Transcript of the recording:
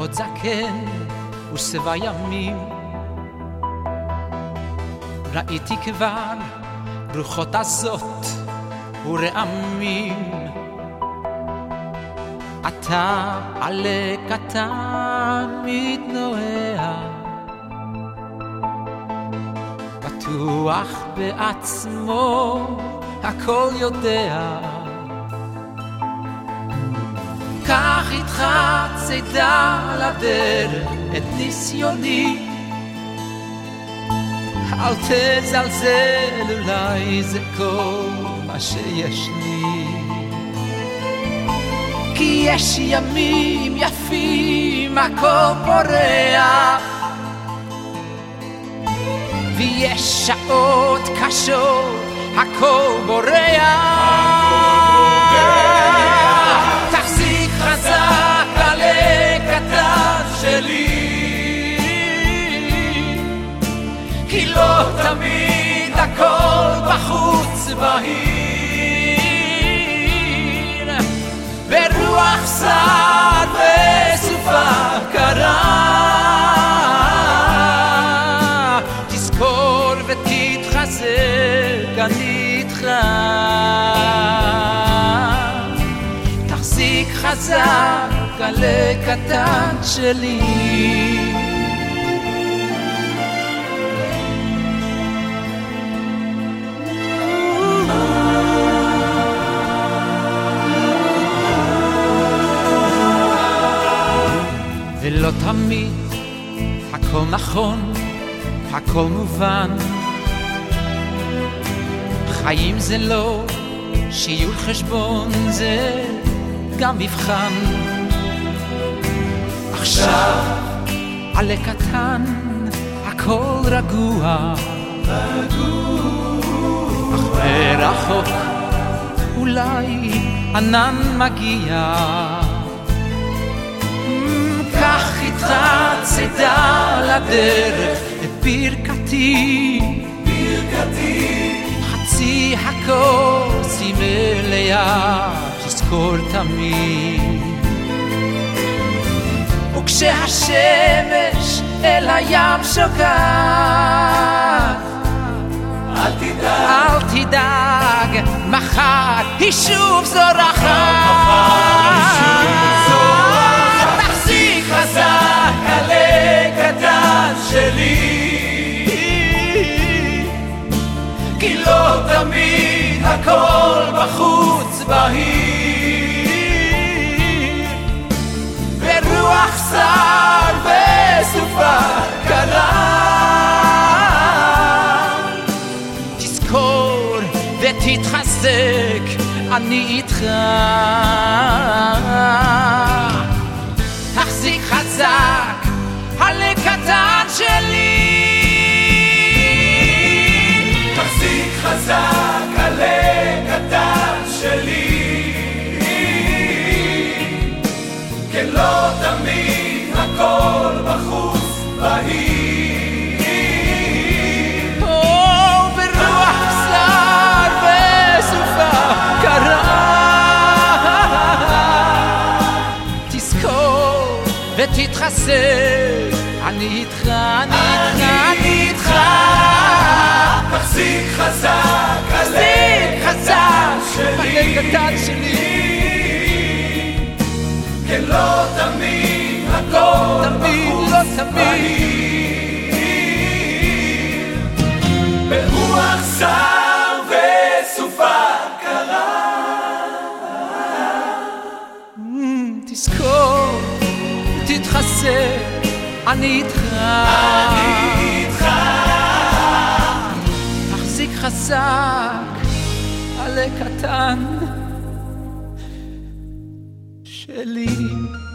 עוד זקן ושבע ימים ראיתי כבר רוחות עזות ורעמים אתה עלה קטן מתנועע בטוח בעצמו הכל יודע קח איתך צידה לדרך את ניסיוני אל תזלזל אולי זה כל מה שיש לי כי יש ימים יפים הכל פורח ויש שעות קשות הכל בורח תחזיק חזק עלה קטן שלי כי לא תמיד הכל בחוץ בהיר ברוח סער וסופה קרה תזכור ותתחזק אני איתך תחזיק חזק עלה קטן שלי ולא תמיד הכל נכון, הכל מובן חיים זה לא שיעור חשבון, זה גם מבחן עכשיו עלה קטן, הכל רגוע אך מרחוק אולי ענן מגיע קח איתך צידה לדרך את ברכתי חצי הכוס היא מלאה תזכור תמיד וכשהשמש אל הים שוקעת אל תדאג מחר היא שוב זורחת תחזיק חזק עלה קטן שלי כי לא תמיד הכל בחוץ בהיר ברוח סער וסופה קרה תזכור ותתחזק אני איתך תחזיק חזק עלה קטן שלי תחזיק חזק עלה קטן שלי כן לא תמיד הכל בחוץ בהיר ברוח סער וסופה קרה תזכור ותתחזק אני איתך אני איתך תחזיק חזק עלה קטן שלי כן לא תמיד הכל בחוץ בהיר ברוח סער וסופה קרה תזכור תתחזק אני איתך תחזיק חזק עלה קטן שלי